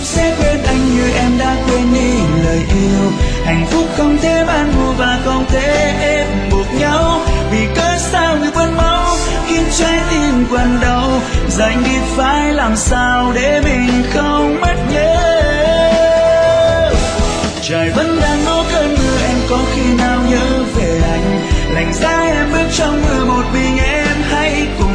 sẽ quên anh như em đã quên đi lời yêu. Hạnh phúc không thể ban mua và không thể ép buộc nhau, vì cớ sao người vẫn máu khiến trái tim quặn đau. Dành đi phải làm sao để mình không mất nhớ. Trời vẫn đang đổ cơn mưa, em có khi nào nhớ về anh? Lạnh giá em bước trong mưa một mình em, hãy cùng